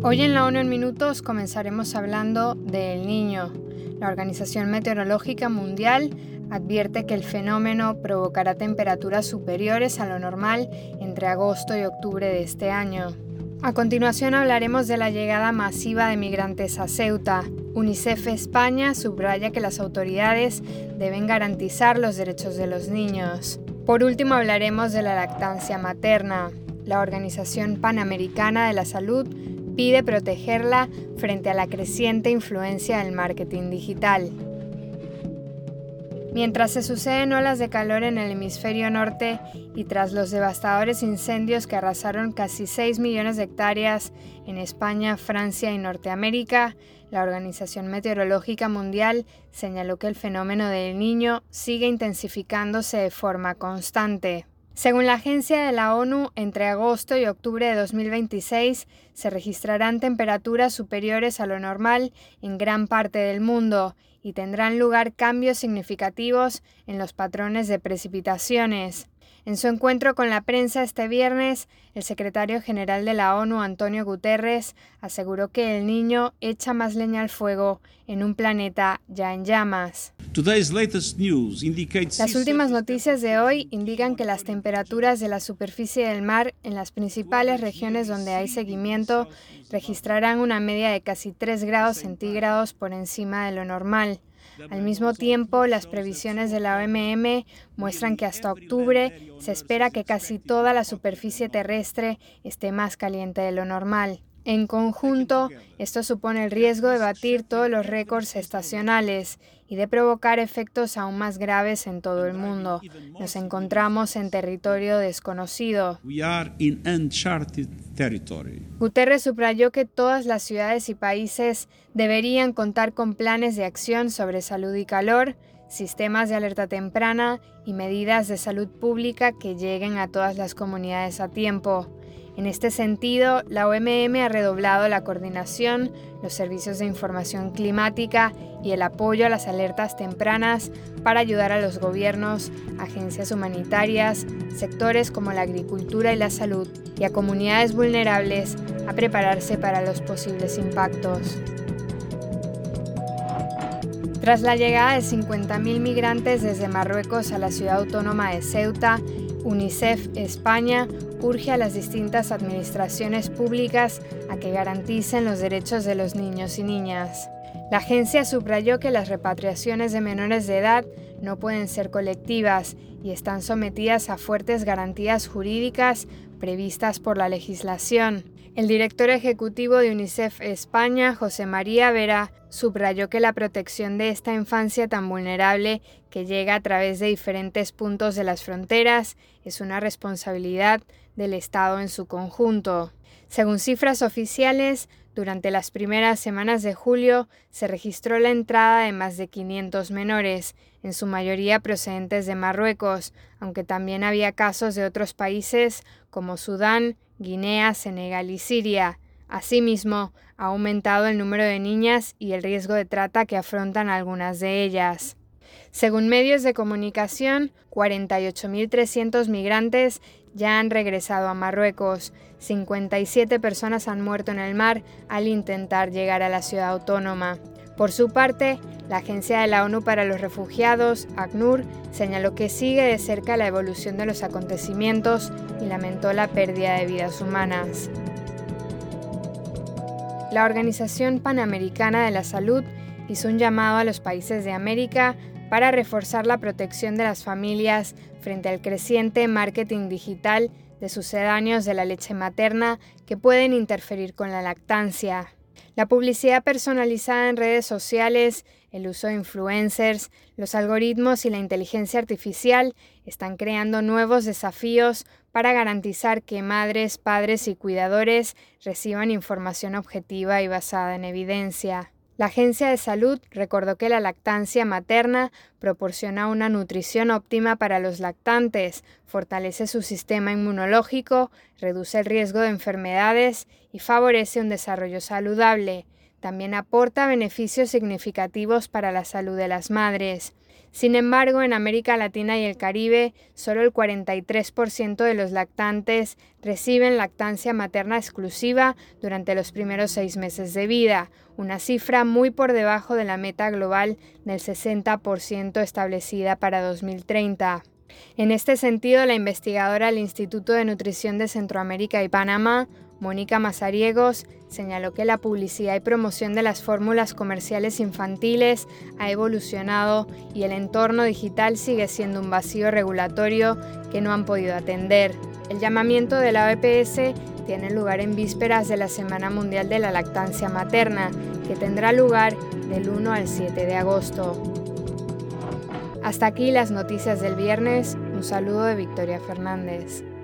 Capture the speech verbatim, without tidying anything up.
Hoy en la ONU en Minutos comenzaremos hablando del Niño. La Organización Meteorológica Mundial advierte que el fenómeno provocará temperaturas superiores a lo normal entre agosto y octubre de este año. A continuación hablaremos de la llegada masiva de migrantes a Ceuta. UNICEF España subraya que las autoridades deben garantizar los derechos de los niños. Por último hablaremos de la lactancia materna. La Organización Panamericana de la Salud pide protegerla frente a la creciente influencia del marketing digital. Mientras se suceden olas de calor en el hemisferio norte y tras los devastadores incendios que arrasaron casi seis millones de hectáreas en España, Francia y Norteamérica, la Organización Meteorológica Mundial señaló que el fenómeno del Niño sigue intensificándose de forma constante. Según la agencia de la ONU, entre agosto y octubre de dos mil veintiséis se registrarán temperaturas superiores a lo normal en gran parte del mundo y tendrán lugar cambios significativos en los patrones de precipitaciones. En su encuentro con la prensa este viernes, el secretario general de la ONU, Antonio Guterres, aseguró que el Niño echa más leña al fuego en un planeta ya en llamas. Las últimas noticias de hoy indican que las temperaturas de la superficie del mar en las principales regiones donde hay seguimiento registrarán una media de casi tres grados centígrados por encima de lo normal. Al mismo tiempo, las previsiones de la O M M muestran que hasta octubre se espera que casi toda la superficie terrestre esté más caliente de lo normal. En conjunto, esto supone el riesgo de batir todos los récords estacionales y de provocar efectos aún más graves en todo el mundo. Nos encontramos en territorio desconocido. Guterres subrayó que todas las ciudades y países deberían contar con planes de acción sobre salud y calor, sistemas de alerta temprana y medidas de salud pública que lleguen a todas las comunidades a tiempo. En este sentido, la O M M ha redoblado la coordinación, los servicios de información climática y el apoyo a las alertas tempranas para ayudar a los gobiernos, agencias humanitarias, sectores como la agricultura y la salud y a comunidades vulnerables a prepararse para los posibles impactos. Tras la llegada de cincuenta mil migrantes desde Marruecos a la ciudad autónoma de Ceuta, UNICEF España urge a las distintas administraciones públicas a que garanticen los derechos de los niños y niñas. La agencia subrayó que las repatriaciones de menores de edad no pueden ser colectivas y están sometidas a fuertes garantías jurídicas previstas por la legislación. El director ejecutivo de UNICEF España, José María Vera, subrayó que la protección de esta infancia tan vulnerable que llega a través de diferentes puntos de las fronteras es una responsabilidad del Estado en su conjunto. Según cifras oficiales, durante las primeras semanas de julio se registró la entrada de más de quinientos menores, en su mayoría procedentes de Marruecos, aunque también había casos de otros países como Sudán, Guinea, Senegal y Siria. Asimismo, ha aumentado el número de niñas y el riesgo de trata que afrontan algunas de ellas. Según medios de comunicación, cuarenta y ocho mil trescientos migrantes ya han regresado a Marruecos. cincuenta y siete personas han muerto en el mar al intentar llegar a la ciudad autónoma. Por su parte, la Agencia de la ONU para los Refugiados, ACNUR, señaló que sigue de cerca la evolución de los acontecimientos y lamentó la pérdida de vidas humanas. La Organización Panamericana de la Salud hizo un llamado a los países de América para reforzar la protección de las familias frente al creciente marketing digital de sucedáneos de la leche materna que pueden interferir con la lactancia. La publicidad personalizada en redes sociales, el uso de influencers, los algoritmos y la inteligencia artificial están creando nuevos desafíos para garantizar que madres, padres y cuidadores reciban información objetiva y basada en evidencia. La Agencia de Salud recordó que la lactancia materna proporciona una nutrición óptima para los lactantes, fortalece su sistema inmunológico, reduce el riesgo de enfermedades y favorece un desarrollo saludable. También aporta beneficios significativos para la salud de las madres. Sin embargo, en América Latina y el Caribe, solo el cuarenta y tres por ciento de los lactantes reciben lactancia materna exclusiva durante los primeros seis meses de vida, una cifra muy por debajo de la meta global del sesenta por ciento establecida para dos mil treinta. En este sentido, la investigadora del Instituto de Nutrición de Centroamérica y Panamá, Mónica Mazariegos, señaló que la publicidad y promoción de las fórmulas comerciales infantiles ha evolucionado y el entorno digital sigue siendo un vacío regulatorio que no han podido atender. El llamamiento de la O P S tiene lugar en vísperas de la Semana Mundial de la Lactancia Materna, que tendrá lugar del uno al siete de agosto. Hasta aquí las noticias del viernes. Un saludo de Victoria Fernández.